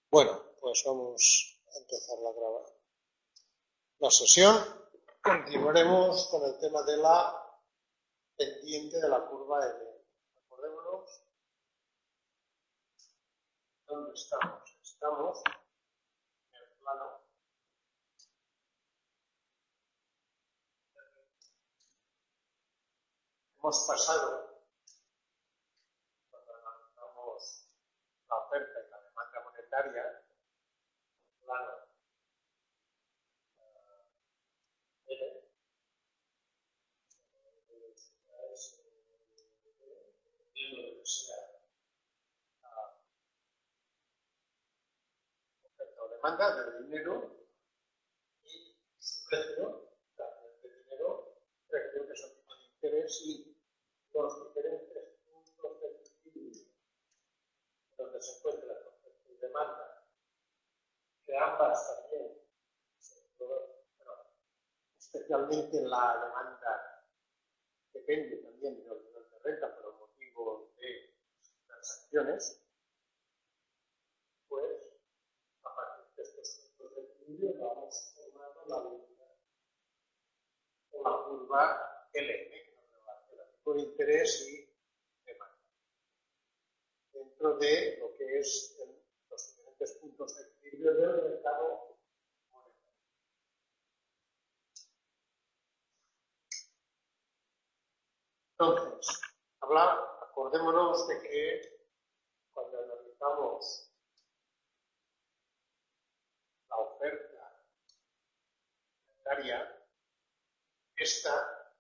Bueno, pues vamos a empezar la sesión. Continuaremos con el tema de la pendiente de la curva L. Acordémonos dónde estamos. Estamos en el plano hemos pasado, cuando analizamos la oferta y la demanda monetaria, el plano L, oferta o demanda del dinero y su precio, de dinero, precio que son tipo de interés y los diferentes puntos de equilibrio donde se encuentra la oferta y demanda, que ambas también, especialmente la demanda, depende también del nivel de renta por el motivo de transacciones, pues a partir de estos puntos de equilibrio vamos formando la curva LM, que nos relaciona tipo de interés y demanda, dentro de lo que es los diferentes puntos de equilibrio del mercado monetario. Entonces, acordémonos de que cuando analizamos la oferta monetaria, esta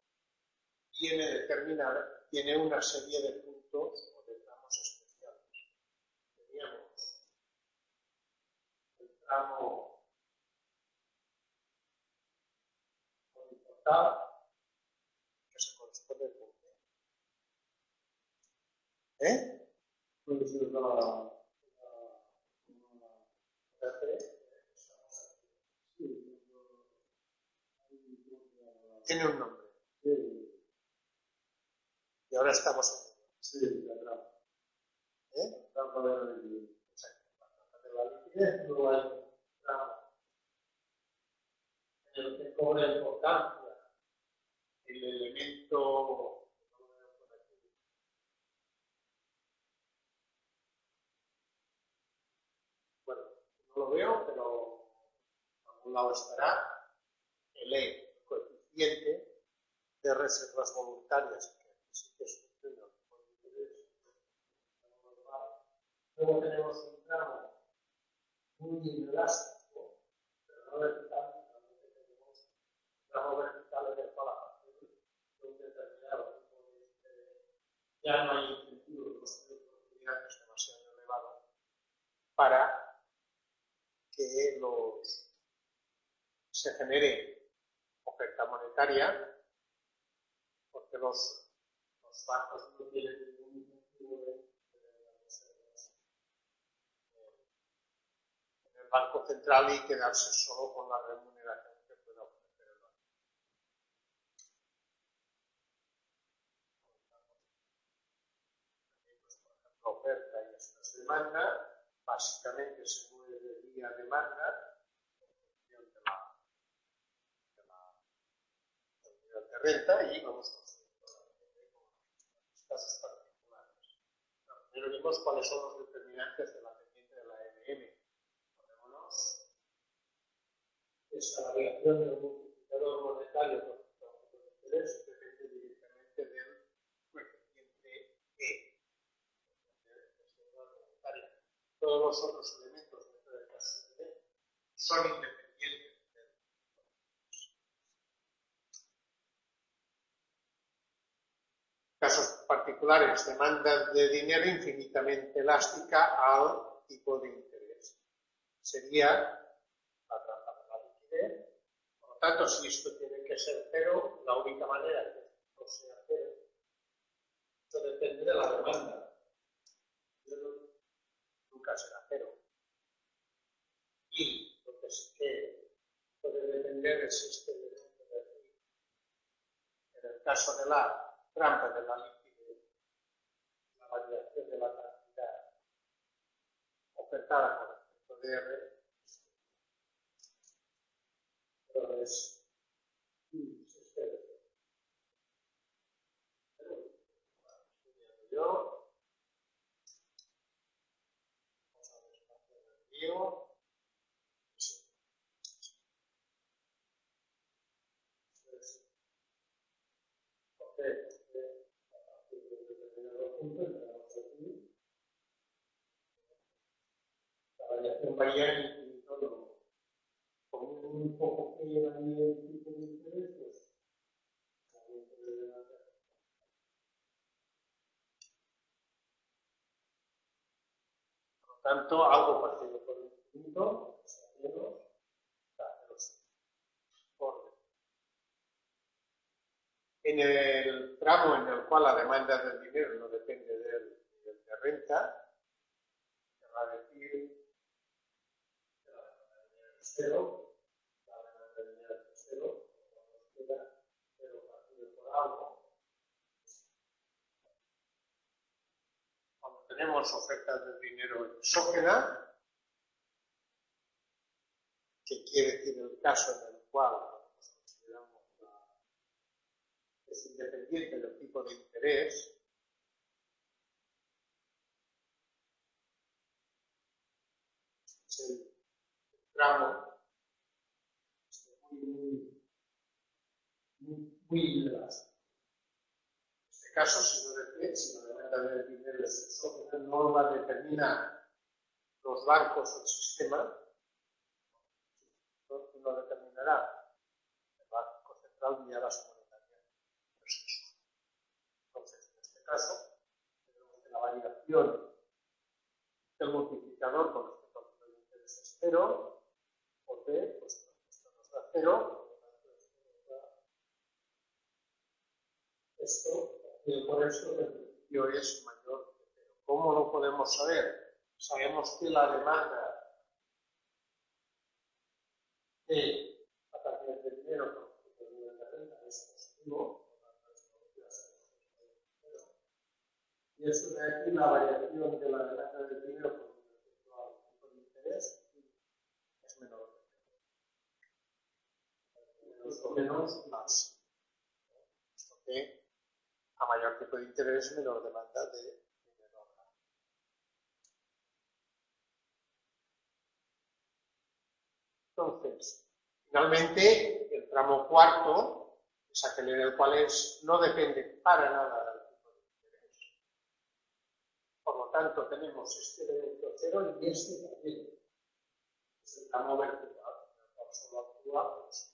tiene una serie de puntos o de tramos especiales. Teníamos el tramo horizontal, que se corresponde con ¿eh? Puede ser tiene un nombre. Sí. Y ahora estamos en sí, la trampa. La trampa de la liquidez. Exacto. La trampa de la liquidez no hay trampa. En el que cobra importancia el elemento. Bueno, no lo veo, pero a algún lado estará el E, coeficiente de reservas voluntarias, que sí que es un tema muy interesante. Luego tenemos un tramo muy inelástico, pero no vertical, realmente tenemos un tramo vertical en el cual a partir de un determinado tipo de interés ya no hay incentivo de construir productividad, que es demasiado elevado, para que se genere oferta monetaria, porque los bancos no tienen ningún incentivo de tener las reservas en el Banco Central y quedarse solo con la remuneración que pueda ofrecer el banco. Pues, por ejemplo, oferta y estas demanda, básicamente se mueve vía demanda en función del nivel de renta y vamos construyendo los casos particulares. Primero vimos cuáles son los determinantes de la pendiente de la EBM. Acordémonos, esa variación del multiplicador monetario por el punto de interés depende directamente del coeficiente E, de reserva monetaria. Todos los otros elementos dentro del caso de E son independientes. Casos particulares, demanda de dinero infinitamente elástica al tipo de interés. Sería la trampa de la liquidez. Por lo tanto, si esto tiene que ser cero, la única manera de que esto sea cero, esto depende de la demanda. Nunca será cero. Y lo que sí que puede depender es este elemento de aquí. En el caso de la trampa de la liquidez, la variación de la cantidad ofertada con respecto DR, pero es yo, vamos a ver espacio en el mío, la variación varía en infinito número. Con un poco que lleva ahí el tipo de interés, pues también puede hacer. Por lo tanto, algo partido por el infinito, menos, orden. En el tramo en el cual la demanda del dinero no depende del nivel de renta, se va a decir que la demanda del dinero es cero, la demanda del dinero es cero, cuando nos queda cero partido por algo. Cuando tenemos ofertas del dinero exógena, que quiere decir el caso en el cual nos consideramos que es independiente del tipo de interés, es el tramo muy inelástico. En este caso, si la demanda del dinero es exógena, no va a determinar los bancos o el sistema, no determinará el Banco Central vía base monetaria. Entonces, en este caso, tenemos que la variación del multiplicador con respecto al tipo de interés es cero, por B, pues esto nos da cero, esto, y por eso el principio es mayor que cero. ¿Cómo lo podemos saber? Sabemos que la demanda de la cantidad de dinero con respecto al nivel de renta es positivo, y eso de aquí la variación de la demanda de dinero con respecto al tipo de interés es menor. Menos o menos más. Esto que a mayor tipo de interés, menor demanda de dinero. Entonces, finalmente, el tramo cuarto es aquel en el cual no depende para nada del tipo de interés. Por lo tanto, tenemos este elemento cero y este también. Es el tramo vertical, en el cual solo actúa pues,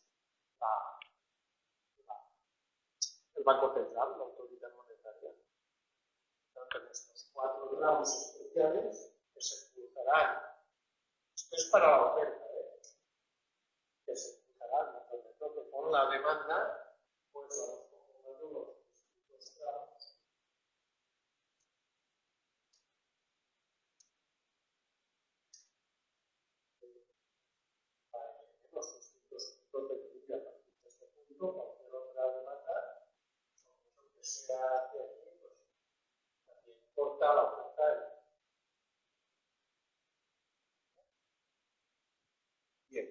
el Banco Central, la autoridad monetaria. En estos 4 tramos especiales que se cruzarán, esto es para la oferta, que se cruzarán con la demanda, pues vamos conjugando los distintos tramos. Los distintos puntos de equilibrio a partir de este punto, cualquier otra demanda, aunque sea hacia aquí, pues también corta la oferta. Bien.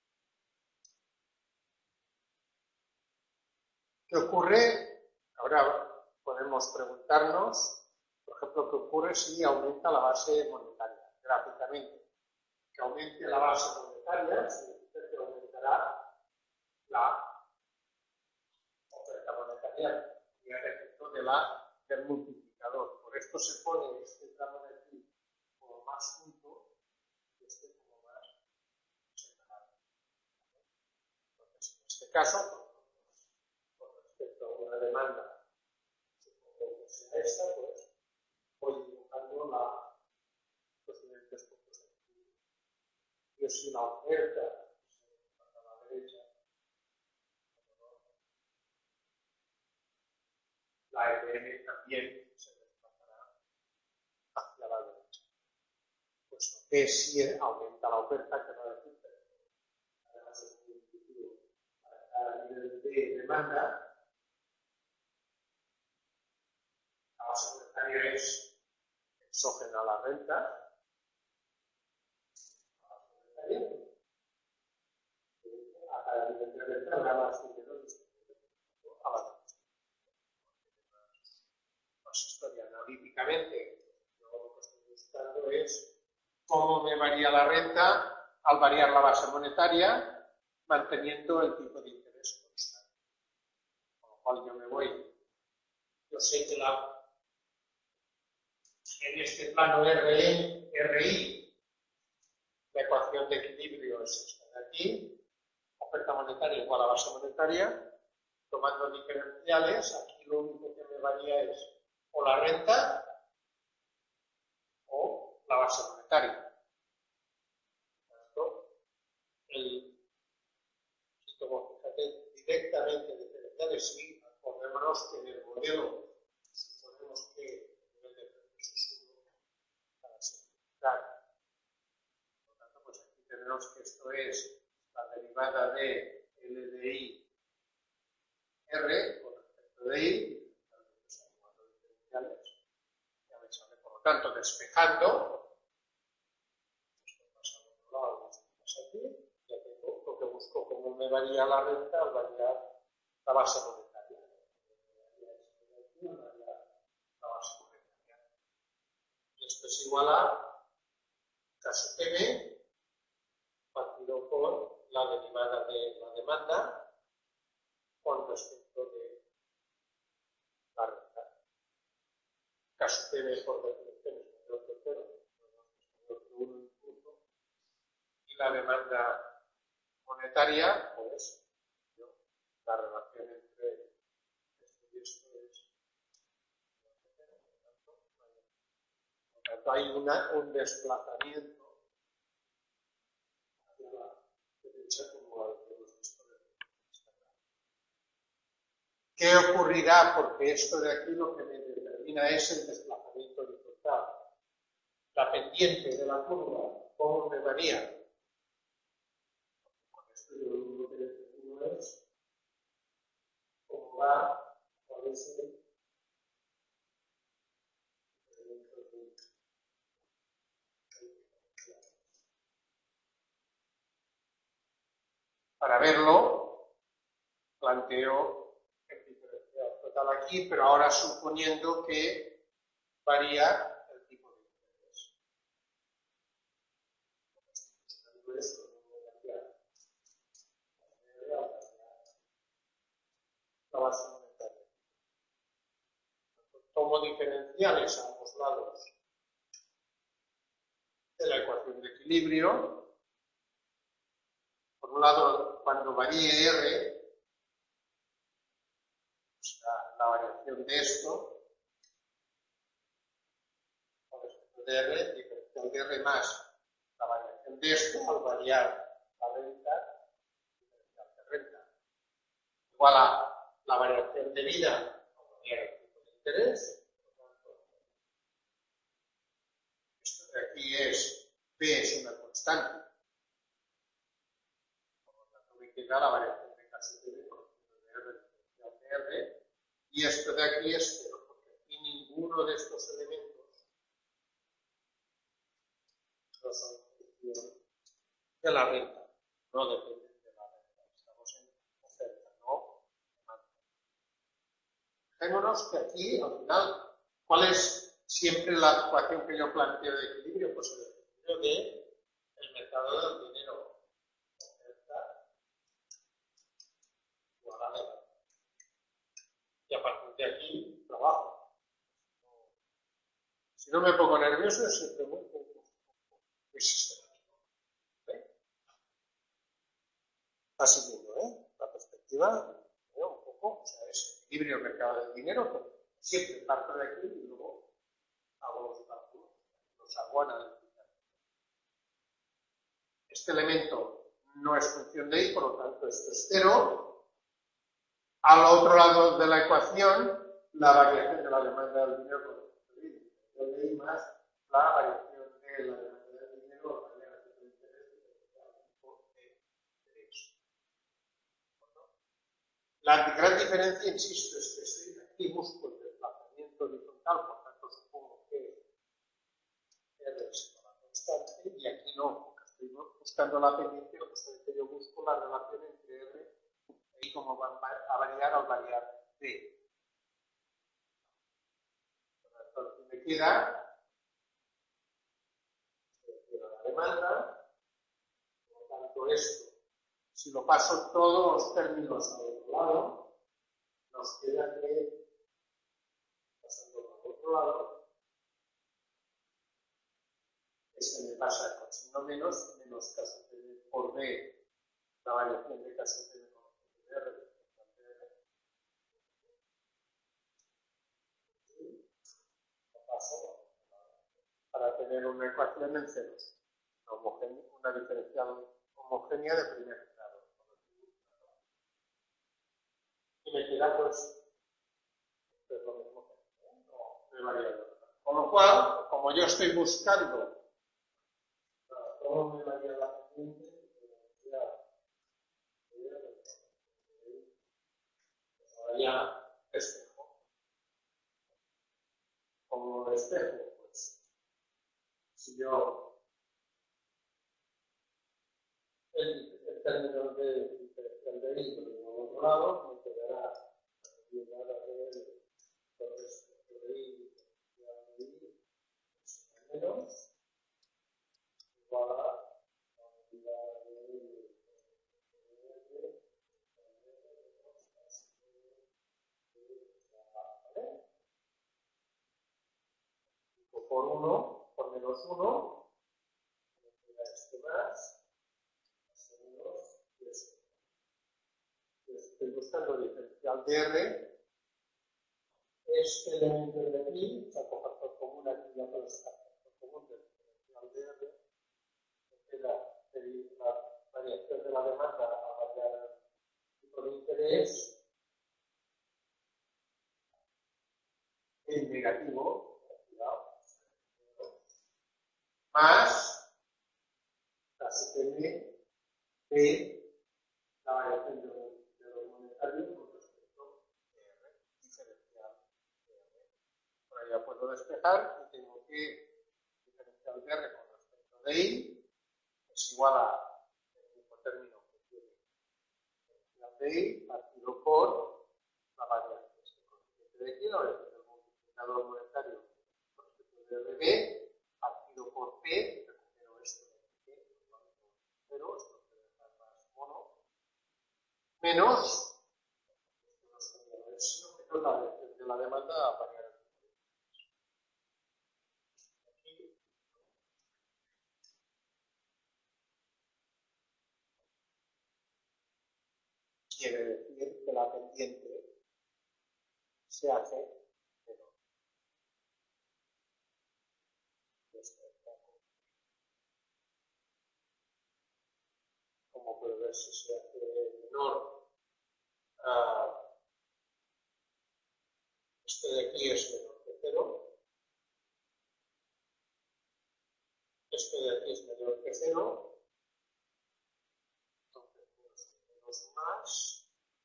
¿Qué ocurre? Ahora podemos preguntarnos, por ejemplo, ¿qué ocurre si aumenta la base monetaria gráficamente? Que aumente la base monetaria significa que aumentará la oferta monetaria y el efecto del multiplicador. Por esto se pone este tramo de aquí como más junto y este como más separado. Entonces, en este caso, con respecto a una demanda, supongo que sea esta, pues voy dibujando los diferentes puntos de equilibrio. Y si la oferta a la derecha, la EDM también se desplazará hacia la derecha. Puesto que si aumenta la oferta, que va a decir que además es muy intuitivo para cada nivel de demanda, la base monetaria es exógena a la renta, era más dinero a la más historia analíticamente. Lo que estoy buscando es cómo me varía la renta al variar la base monetaria, manteniendo el tipo de interés constante. Con lo cual yo me voy. Yo sé que en este plano RI, la ecuación de equilibrio es esta de aquí, oferta monetaria igual a base monetaria, tomando diferenciales, aquí lo único que me varía es o la renta o la base monetaria. Si tomo, fíjate, directamente diferenciales, sí, acordémonos que en el modelo suponemos que el nivel de precios es 1 para simplificar. Por lo tanto, pues aquí tenemos que esto es la derivada de LDI R con respecto de I, ya me sale. Por lo tanto, despejando, esto pasa al otro lado, esto pasa aquí, ya tengo lo que busco, cómo me varía la renta al variar la base monetaria. Y esto es igual a casi PB partido por la derivada de la demanda con respecto de la renta. Caso PB por definición es mayor que 0, mayor que 1 incluso, y la demanda monetaria, pues, la relación entre esto y esto es por tanto hay un desplazamiento hacia la derecha como lo que hemos visto en Instagram. ¿Qué ocurrirá? Porque esto de aquí lo que me determina es el desplazamiento horizontal. La pendiente de la curva, ¿cómo me varía? Con esto yo lo único que determino es cómo va, cuál es el para verlo, planteo el diferencial total aquí, pero ahora suponiendo que varía el tipo de interés. Esto no varía la base monetaria. Tomo diferenciales a ambos lados de la ecuación de equilibrio. Por un lado, cuando varíe R, pues la variación de esto, con respecto de R, diferencial de R más la variación de esto al variar la renta, diferencial de renta, igual a la variación de vida al variar el tipo de interés. Por lo tanto, esto de aquí es P es una constante. La variación de casi de R diferencial de R, y esto de aquí es 0, porque aquí ninguno de estos elementos no son función de la renta, no dependen de la renta, estamos en oferta, no demanda. Fijémonos que aquí, al final, ¿cuál es siempre la ecuación que yo planteo de equilibrio? Pues el equilibrio del mercado del dinero. Y a partir de aquí trabajo. Si no me pongo nervioso es siempre muy sistemático. Está siguiendo, la perspectiva, un poco, o sea, es equilibrio del mercado del dinero, pero siempre parto de aquí y luego hago los cálculos, los hago analíticamente. Este elemento no es función de I, por lo tanto esto es 0. Al otro lado de la ecuación, la variación de la demanda del dinero con respecto de I más la variación de la demanda del dinero con la variación de interés de eso. La gran diferencia, insisto, es que estoy aquí busco el desplazamiento horizontal, por tanto supongo que R es una constante, y aquí no, porque estoy buscando la pendiente, justamente yo busco la relación entre R y cómo van a variar al variar D. Entonces me queda la demanda, por lo tanto esto, si lo paso todos los términos al otro lado, nos queda que, pasando al otro lado, se me pasa con signo menos caso T por B, la variación de caso T de R. Lo paso para tener una ecuación en ceros, una diferencial homogénea de primer grado. Y me queda pues lo mismo que de variable. Con lo cual, como yo estoy buscando cómo me varía la pendiente, ya espejo. Como espejo, pues, si yo el término de diferencial de I lo tengo al otro lado, me quedará llegar a ver todo esto de I diferencial de I menos igual a la unidad de I. Por 1, por menos 1, me queda este más menos y este. Estoy buscando el diferencial de R. Este elemento de aquí, saco factor común aquí, ya puedo sacar factor común del diferencial de R. Me queda la variación de la demanda a variar el tipo de interés en negativo, más la CPM de la variación de los monetarios con respecto a R, diferencial de R. Por ahí ya puedo despejar y tengo que diferencial de R con respecto de I es igual a el mismo término que tiene diferencial de I partido por la variación de este coeficiente de aquí, la variación del multiplicador monetario con respecto de RB partido por P, recupero esto de P, pero esto puede dejar más mono, menos la variación de la demanda a variar. Aquí quiere decir que la pendiente se hace menor. Como puede ver, si se hace menor, este de aquí es menor que 0, este de aquí es menor que 0, entonces menos más,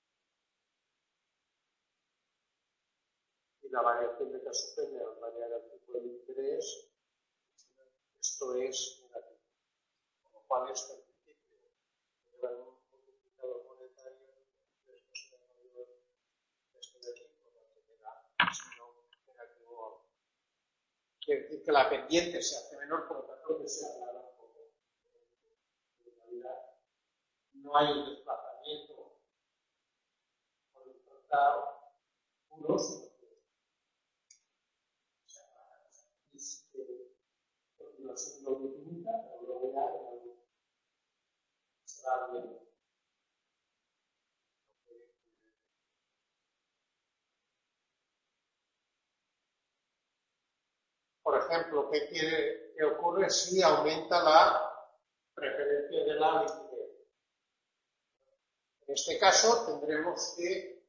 y la variación de caso P al variar el tipo de interés, esto es negativo, con lo cual esto en principio lleva un multiplicador monetario, esto será mayor que esto de aquí, por lo que queda signo negativo. Quiere decir que la pendiente se hace menor, por lo tanto que se alarga un poco. En realidad no hay un desplazamiento horizontal puro, sino que lo limita, pero luego ya se va bien. Por ejemplo, ¿qué ocurre si aumenta la preferencia de la liquidez? En este caso tendremos que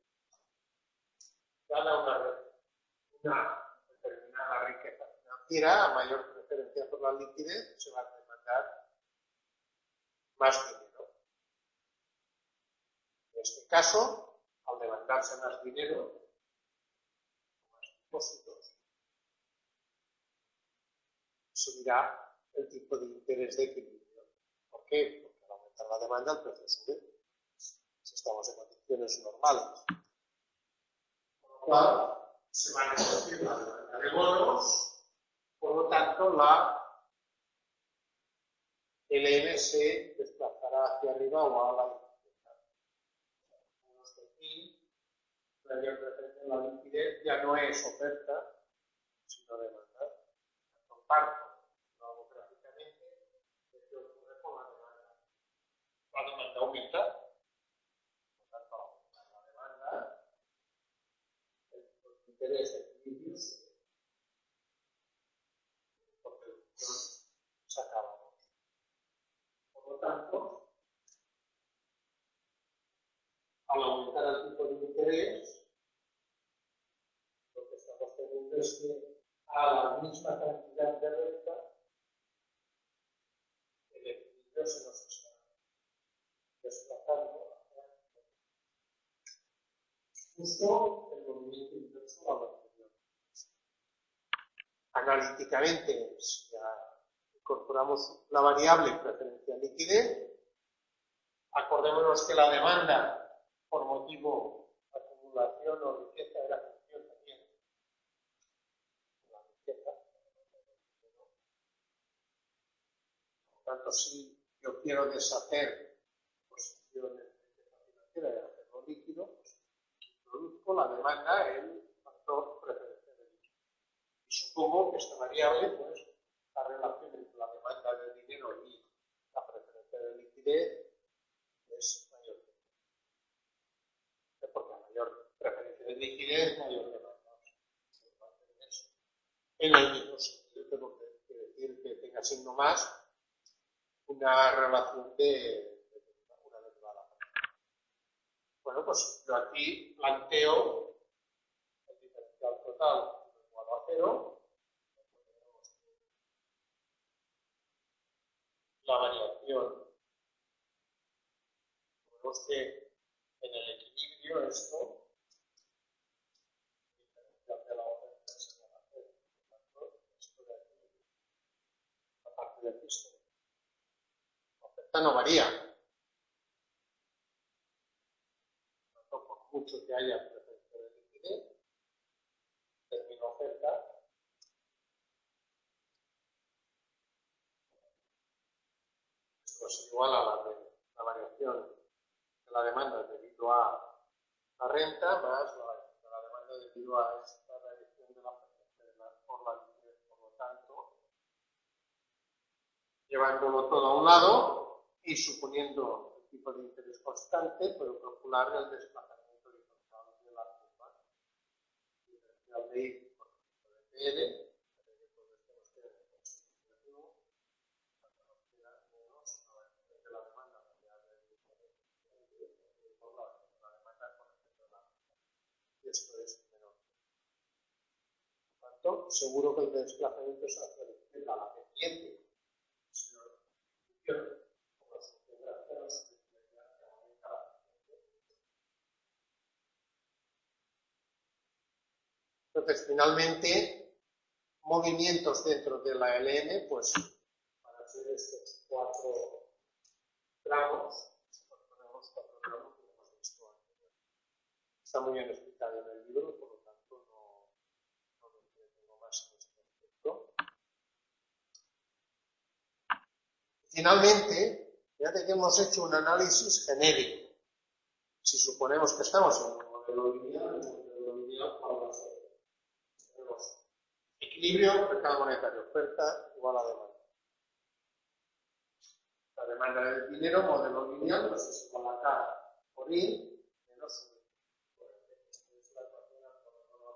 ganar una determinada riqueza financiera, a mayor preferencia por la liquidez, se va a demandar más dinero. En este caso, al demandarse más dinero, más depósitos, subirá el tipo de interés de equilibrio. ¿Por qué? Porque al aumentar la demanda el precio sube. Se estamos en condiciones normales. Con lo cual, se va a reducir la demanda de bonos, por lo tanto, la LM se desplazará hacia arriba o a la izquierda. Aquí, la liquidez ya no es oferta, sino demanda. Comparto, lo hago gráficamente, ¿qué ocurre con la demanda? La demanda aumenta, por tanto, aumenta la demanda, el interés de equilibrios, porque la función se acaba. Por lo tanto, al aumentar el tipo de interés, lo que estamos teniendo es que a la misma cantidad de renta, el equilibrio se nos está desplazando hacia justo el movimiento inverso a lo anterior. Analíticamente, si ya incorporamos la variable preferencial liquidez, acordémonos que la demanda por motivo de acumulación o riqueza de la función también. La riqueza. Por tanto, si yo quiero deshacer posiciones de riqueza financiera y hacerlo líquido, pues introduzco la demanda en el factor preferencial de liquidez. Y supongo que esta variable, pues, la relación entre la demanda de dinero y la preferencia de liquidez es mayor. Porque a mayor preferencia de liquidez, mayor demanda. En el mismo sentido, tengo que decir que tenga signo más una relación de una derivada. Bueno, pues yo aquí planteo el diferencial total igual a 0. La variación. Vemos que en el equilibrio esto diferencial de la oferta se va a hacer. Por tanto, esto de aquí, la parte de aquí, la oferta no varía. Por mucho que haya preferencia de liquidez, término oferta, esto es igual a la variación de la demanda debido a la renta más la demanda debido a esta variación de la preferencia por la liquidez. Por lo tanto, llevándolo todo a un lado y suponiendo el tipo de interés constante, puedo calcular el desplazamiento horizontal de la curva diferencial de I por el de PL, y esto es menor. Por tanto, seguro que el desplazamiento es hacia la izquierda, a la pendiente. Si no, como las integraciones que aumenta la pendiente. Entonces, finalmente, movimientos dentro de la LM, pues, para hacer estos 4 gramos, ponemos 4 gramos que hemos visto antes. Está muy bien explicado en el libro, por lo tanto, no tengo más en este aspecto. Finalmente, fíjate que hemos hecho un análisis genérico. Si suponemos que estamos en un modelo lineal, ¿cuál va a ser? Tenemos equilibrio, mercado monetario, oferta igual a demanda. La demanda del dinero, modelo lineal, pues es igual a K por I menos U. Esta es la ecuación por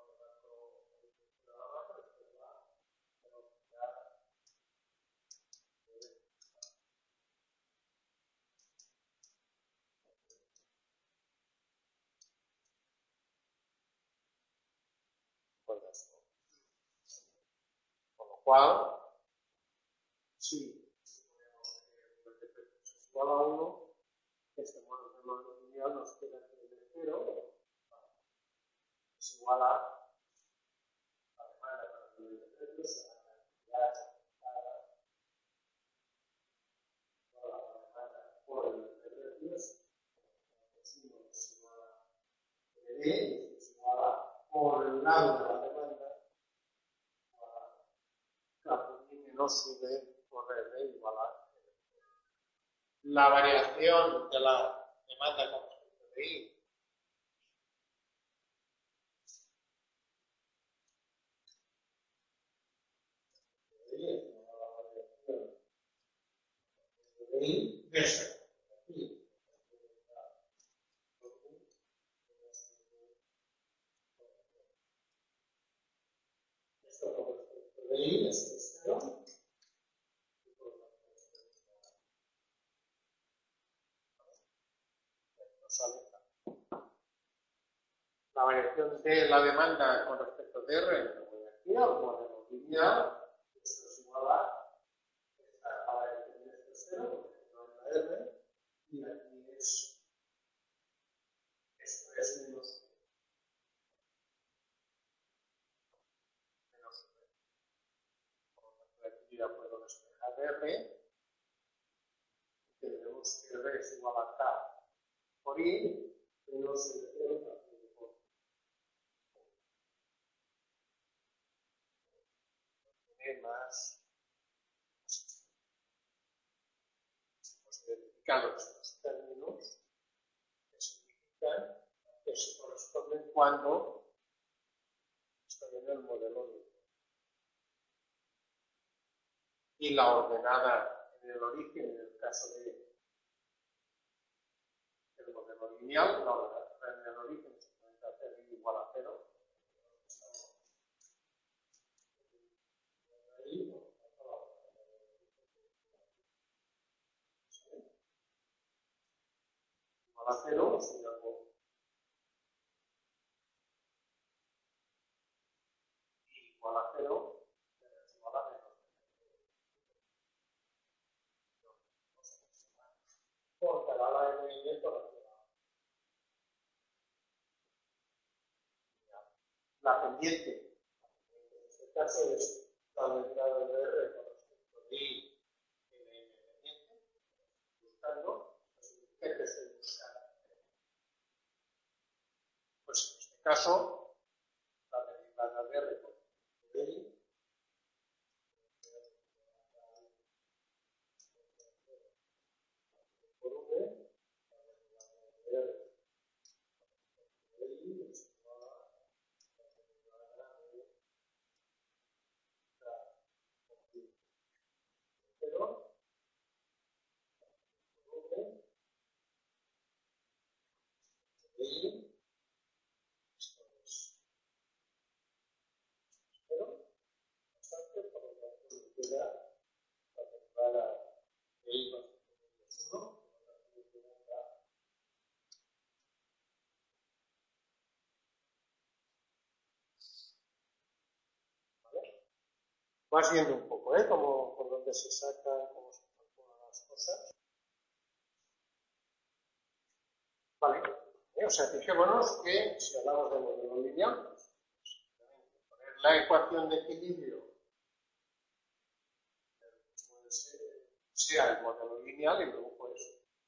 con lo cual, si suponemos que el defecto es igual a 1, este modelo lineal nos queda que el de 0 es igual a la demanda para el nivel de precios, a la cantidad por el nivel de precios, E es igual a, por el lado de la demanda, K menos V por R igual a la variación de la demanda con respecto de I. Esto con respecto de I es 0. La variación de la demanda con respecto de R, lo voy aquí al modelo lineal, esto es igual a la variación de esto es 0, porque no es la R, y aquí es, esto es menos R. Por lo tanto, aquí ya puedo despejar R, y tenemos que R es igual a K por I, menos el 0 también por I más, pues identificando estos términos que significan que se corresponden cuando estoy en el modelo lineal. Y la ordenada en el origen, en el caso del modelo lineal, la ordenada en el origen se puede hacer igual a 0. Igual a 0, si algo igual a 0, es igual a menos. Porque la N y esto la pendiente. En este caso es la derivada de R con respecto de I en la pendiente, buscando, significa que estoy buscando. Pues en este caso, la derivada de R con respecto de I por V, la derivada de R de I es igual a la derivada de pero V de I, esto es 0, bastante, por lo tanto me queda la derivada de I más 1, vas viendo un poco, como por dónde se sacan, cómo se calculan las cosas. Vale. O sea, fijémonos que si hablamos de modelo lineal, pues, poner la ecuación de equilibrio puede ser, sea el modelo lineal y luego pues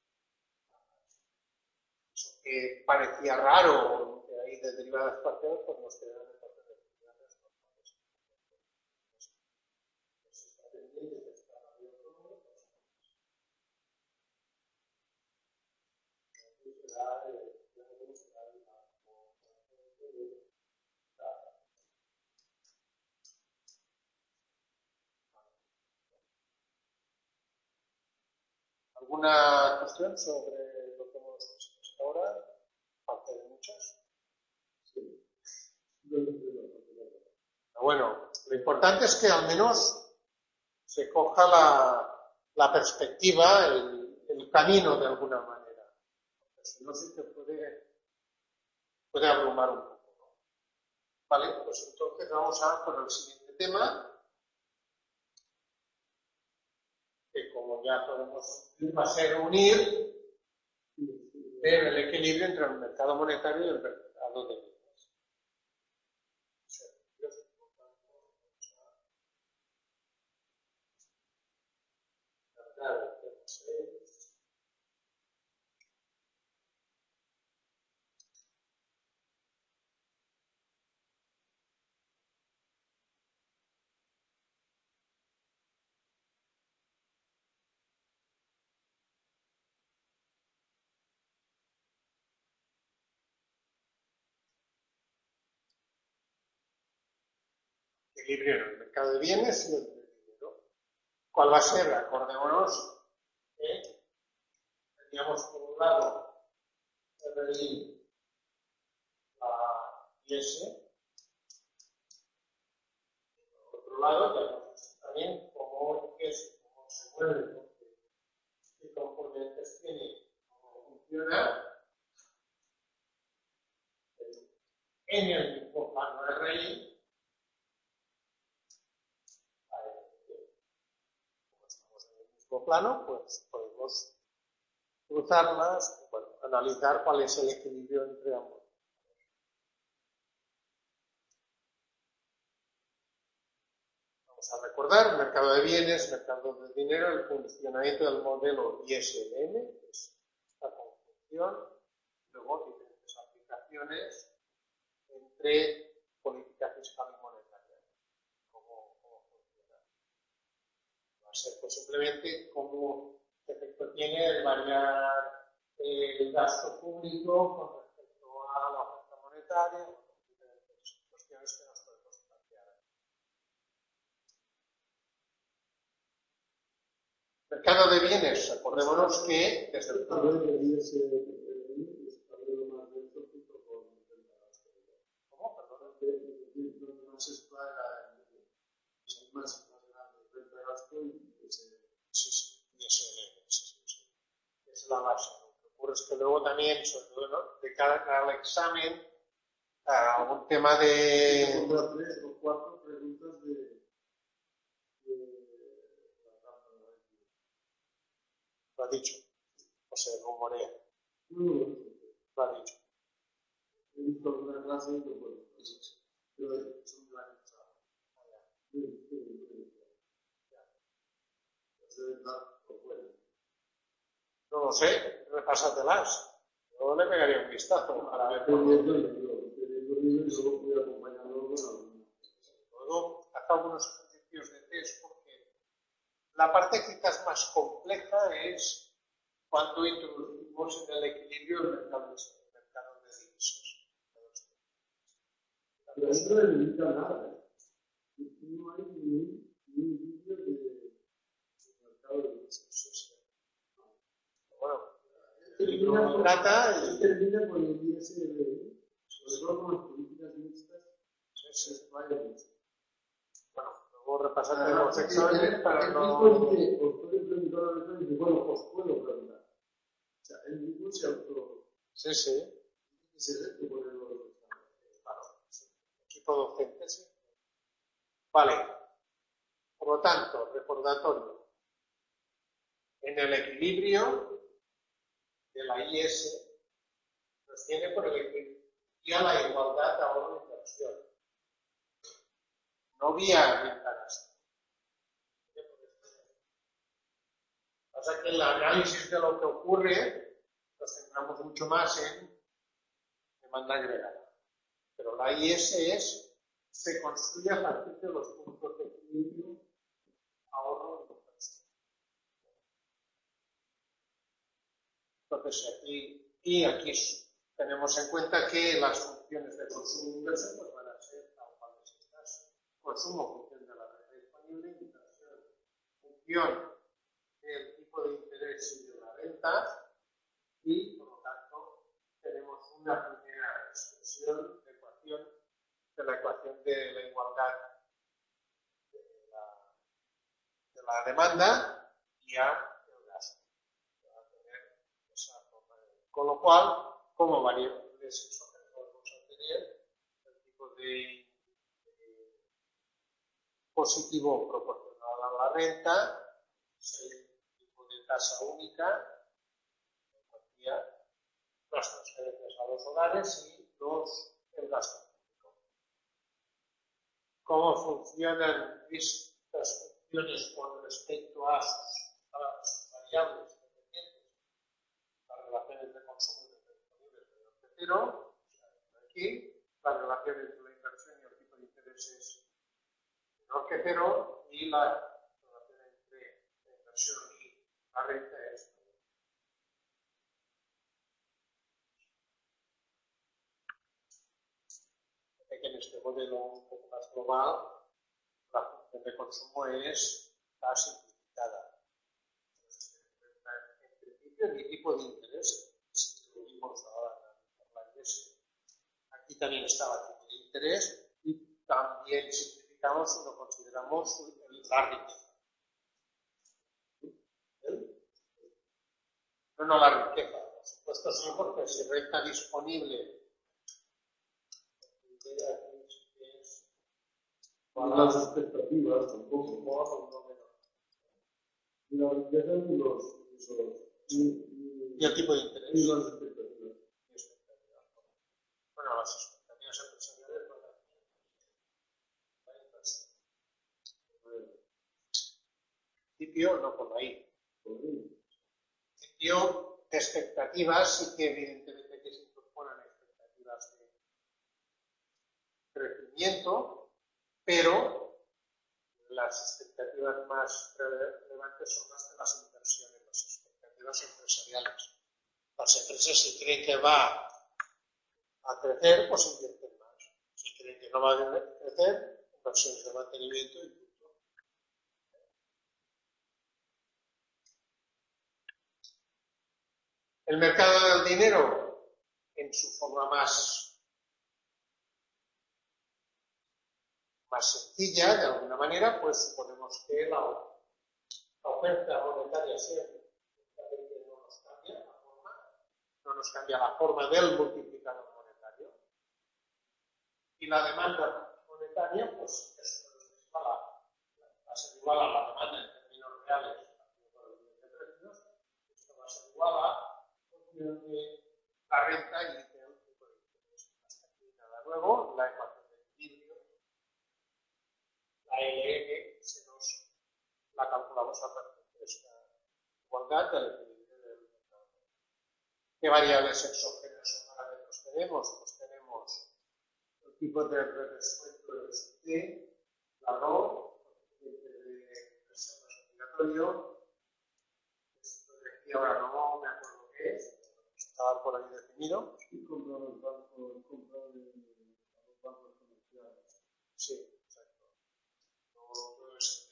eso que parecía raro que hay de derivadas parciales, pues nos quedan de parte de derivadas normales. Pues está pendiente de estar abierto, pues ¿alguna cuestión sobre lo que hemos hecho hasta ahora? Aparte de muchas. Sí. Bueno, lo importante es que al menos se coja la perspectiva, el camino de alguna manera. Porque si no, sí que puede abrumar un poco, ¿no? Vale, pues entonces vamos a por el siguiente tema, que como ya podemos decir, va a ser unir el equilibrio entre el mercado monetario y el mercado de bienes. equilibrio en el mercado de bienes y el de dinero. ¿Cuál va a ser? Acordémonos que teníamos por un lado RI, la IS, por otro lado tenemos también cómo se mueve, qué componentes tiene, cómo funciona en el mismo plano RI. Como estamos en el mismo plano, pues podemos cruzarlas, bueno, analizar cuál es el equilibrio entre ambos. Vamos a recordar, mercado de bienes, mercado de dinero, el funcionamiento del modelo ISLM, que es esta conjunción, luego diferentes aplicaciones entre política fiscal y monetaria. ¿Cómo funciona? Va a ser pues simplemente cómo efecto tiene el variar el gasto público con respecto a la oferta monetaria, diferentes cuestiones que nos podemos plantear. Mercado de bienes, acordémonos que desde el punto de vista. ¿Cómo? Perdón. Más grande el renta de gasto y es la base. Lo que ocurre es que luego también, sobre todo, ¿no?, de cara al examen, algún tema de. Contra 3 o 4 preguntas de la tabla de la. Lo ha dicho. O se rumorea. No, lo ha dicho. He visto alguna clase y no puedo. Pero es un plan usado. No lo sé, repásatelas. Yo le pegaría un vistazo para ver. Luego, haz algunos ejercicios de test porque la parte quizás más compleja es cuando introducimos en el equilibrio el mercado de divisas. Pero eso no limita nada. No hay ni vídeo de mercado de divisas. Bueno, no trata y termina con el ISLM, sobre todo con las políticas mixtas, se vaya mucho. Bueno, luego repasar los exámenes para no. Os puede preguntar a la y bueno, os puedo preguntar. O sea, el mismo se auto. Sí. Se le pone los exámenes. Claro, equipo docente, sí. Vale. Por lo tanto, recordatorio. En el equilibrio de la IS nos tiene por el equilibrio y a la igualdad de ahorro de inversión. No vía renta gasto. Pasa que el análisis de lo que ocurre nos centramos mucho más en demanda agregada. Pero la IS se construye a partir de los puntos de equilibrio, ahorro y inversión. Entonces, aquí tenemos en cuenta que las funciones de consumo inverso pues van a ser tal cual es estas. Consumo, función de la renta disponible, inversión, función del tipo de interés y de la renta, y por lo tanto tenemos una primera expresión de la ecuación de la igualdad de la demanda y a el gasto. Va a tener esa forma con lo cual, como variables eso que podemos tener el tipo de positivo proporcional a la renta, el tipo de tasa única, las transferencias a los hogares y el gasto público. ¿Cómo funcionan estas funciones con respecto a sus variables dependientes? Las relaciones de consumo y de disponibles menor que cero, aquí, las relaciones entre la inversión y el tipo de interés es menor que cero y la relación entre la inversión y la renta es. Que en este modelo un poco más global la función de consumo está simplificada. En principio, mi tipo de interés, si lo vimos ahora en la iglesia, aquí también estaba el tipo de interés y también simplificamos y lo consideramos la riqueza. No la riqueza, por supuesto sí, porque si renta disponible las expectativas tampoco. Y la riqueza y el tipo de interés. Y las expectativas. Bueno, las expectativas empresariales no dan. Principio no por ahí. Principio de expectativas sí que evidentemente que se incorporan expectativas de crecimiento, pero las expectativas más relevantes son las de las inversiones, las expectativas empresariales. Las empresas, si creen que va a crecer, pues invierten más. Si creen que no va a crecer, inversiones de mantenimiento y punto. El mercado del dinero, en su forma más sencilla, de alguna manera, pues suponemos que la oferta monetaria siempre no nos cambia la forma, no nos cambia la forma del multiplicador monetario. Y la demanda monetaria, pues es igual a la demanda en términos reales de precios, esto va a ser igual a la renta y el tipo de interés. Hasta aquí nada nuevo, la ecuación de equilibrio, la LN, la calculamos a partir de esta igualdad del equilibrio del mercado. ¿Qué variables exógenas o parámetros tenemos? Pues tenemos el tipo de redescuento del SUT, la RO, el de reservas obligatorio, esto de aquí ahora no me acuerdo qué es, estaba por ahí definido. Y compra los bancos comerciales. Sí, exacto. Todo es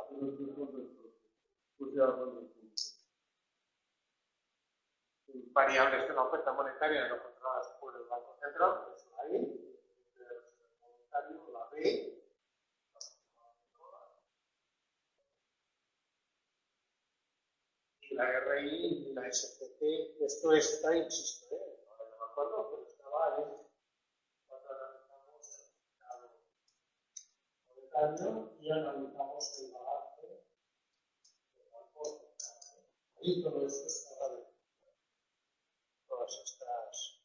variables de la oferta monetaria no controladas por el Banco Central, que es la I, el monetario, la B, y la RI y la SPT. Esto está, insisto, ahora no me acuerdo, pero estaba ahí cuando analizamos el mercado monetario y analizamos el balance del Banco Central. Ahí todo esto estaba dentro. Todas estas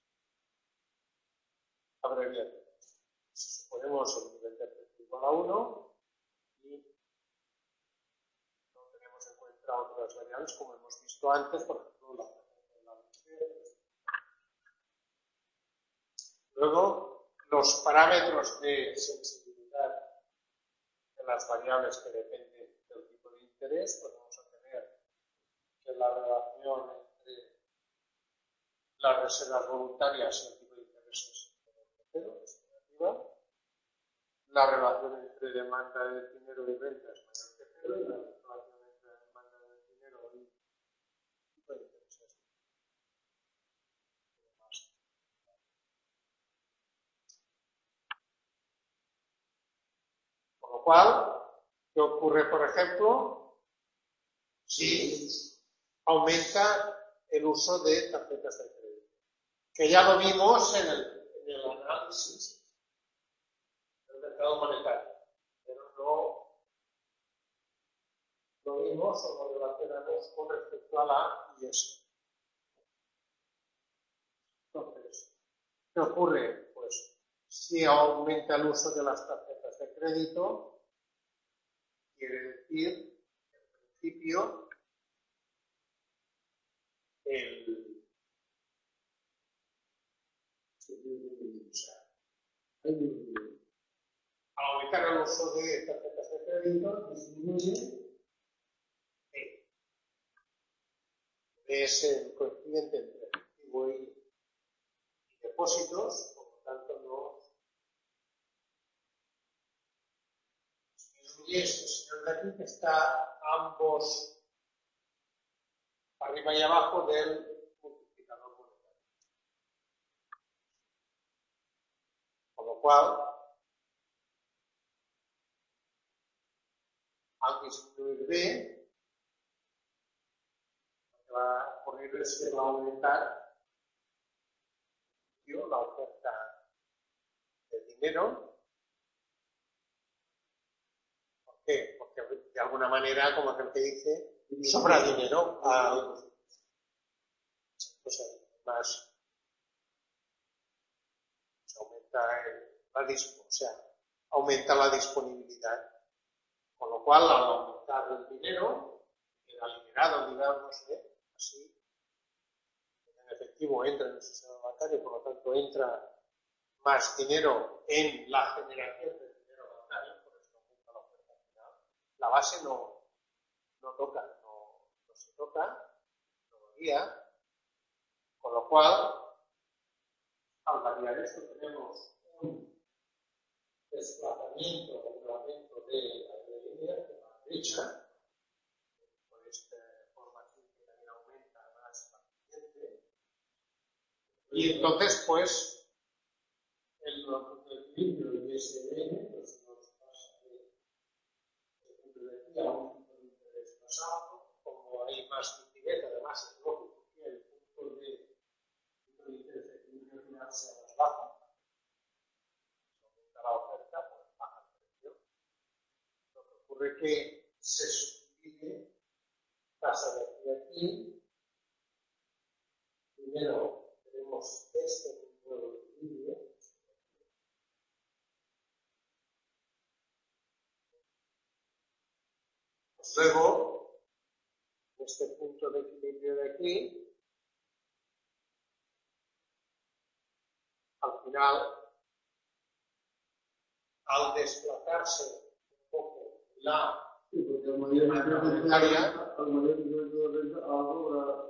abreviaturas. Si suponemos el nivel de precio igual a 1 y no tenemos en cuenta otras variables como hemos visto antes, por ejemplo, la frecuencia de la velocidad. Luego, los parámetros de sensibilidad de las variables que dependen del tipo de interés, pues vamos a tener que la relación entre las reservas voluntarias y el tipo de interés es cero, es negativa. La relación entre demanda de dinero y renta es mayor que cero, y la relación entre demanda de dinero y tipo de interés es más. Con lo cual, ¿qué ocurre, por ejemplo, si aumenta el uso de tarjetas de crédito? Que ya lo vimos en el análisis del mercado monetario, pero no lo vimos o lo relacionamos con respecto a la IES. Entonces, ¿qué ocurre? Pues si aumenta el uso de las tarjetas de crédito, quiere decir, en principio, al aumentar el uso de tarjetas de crédito, disminuye es el coeficiente entre efectivo y depósitos, por lo tanto no y este señor de aquí que está ambos arriba y abajo del multiplicador monetario. Con lo cual, al disminuir B, lo que va a ocurrir es que va a aumentar la oferta de dinero. ¿Por qué? Porque de alguna manera, como aquel que dice, sobra dinero pues más aumenta la disponibilidad. Con lo cual, al aumentar el dinero, queda liberado, digamos, así, en efectivo entra en el sistema bancario, por lo tanto entra más dinero en la generación de dinero bancario, por eso aumenta la oferta final. La base no se toca todavía, con lo cual, al variar esto tenemos un desplazamiento del aumento de la línea de la derecha, por esta forma aquí que también aumenta más fácilmente. Y entonces, pues, el punto de equilibrio del ISBN, pues nos pasa de punto de aquí a un punto de interés más alto, como hay más liquidez, además es lógico que el punto de interés de equilibrio final sea más bajo. La oferta, pues baja el precio. Lo que ocurre es que se subdivide, pasa de aquí a aquí. Primero tenemos este punto de equilibrio. Pues luego, este punto de equilibrio de aquí, al final, al desplazarse un poco la monetaria, al mayor incremento de renta, habrá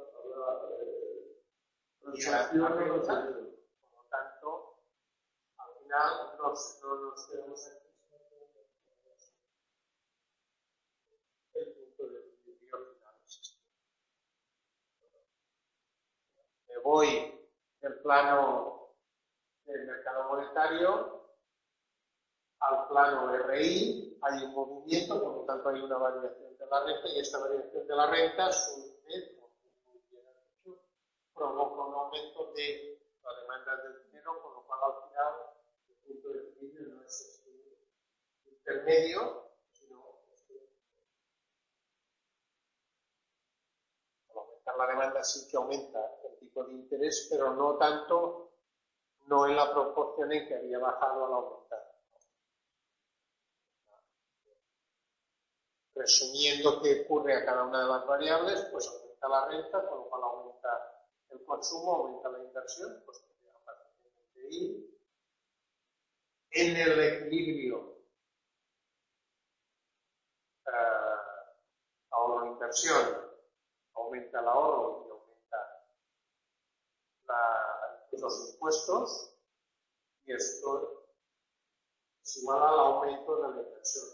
transacciones. Por lo tanto, al final no nos quedamos aquí. El punto de equilibrio final es este. Me voy del plano del mercado monetario al plano RI, hay un movimiento, por lo tanto hay una variación de la renta y esta variación de la renta surge, provoca un aumento de la demanda del dinero, con lo cual al final el punto de equilibrio no es este intermedio, sino al aumentar la demanda sí que aumenta el tipo de interés, pero no tanto, no en la proporción en que había bajado al aumentar. Resumiendo qué ocurre a cada una de las variables, pues aumenta la renta, con lo cual aumenta el consumo, aumenta la inversión, pues podría fácilmente ir en el equilibrio ahorro-inversión, aumenta el ahorro y aumenta los impuestos, y esto es igual al aumento de la inversión.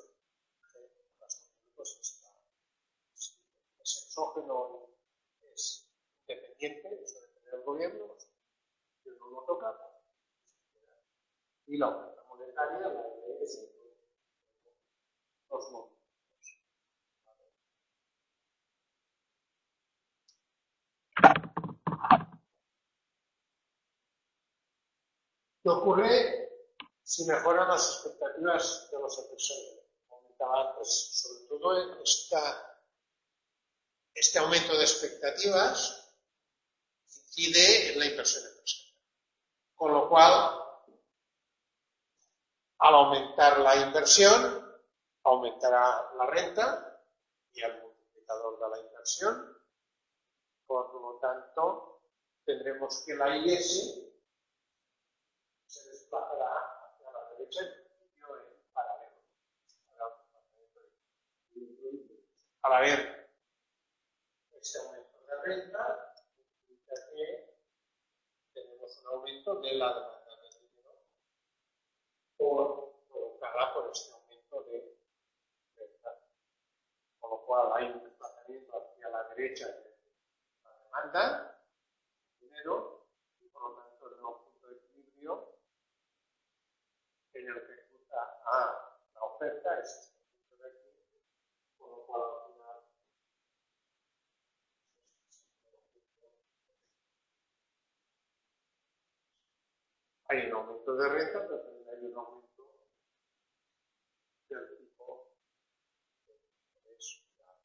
Es exógeno, es independiente, eso depende del gobierno, que no lo toca, y la oferta monetaria, la EDS, los movimientos. ¿Qué ocurre si mejoran las expectativas de los empresarios? Comentaba antes, sobre todo este aumento de expectativas incide en la inversión empresarial. Con lo cual, al aumentar la inversión, aumentará la renta y el multiplicador de la inversión. Por lo tanto, tendremos que la IS se desplazará hacia la derecha en paralelo. Al haber este aumento de renta, implica que tenemos un aumento de la demanda de dinero provocada por este aumento de derecha la demanda, dinero, y por lo tanto el nuevo punto de equilibrio en el que cruza la oferta es este punto de aquí, con lo cual al final hay un aumento de renta, pero también hay un aumento del tipo de interés.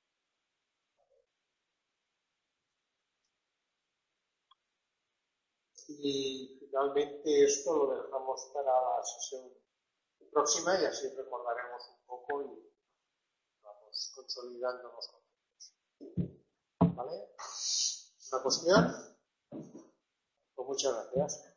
Y finalmente esto lo dejamos para la sesión próxima y así recordaremos un poco y vamos consolidando los conceptos. ¿Vale? ¿Una cuestión? Pues muchas gracias.